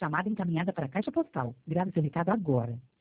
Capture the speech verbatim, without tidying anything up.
Chamada encaminhada para a caixa postal. Grave seu recado agora.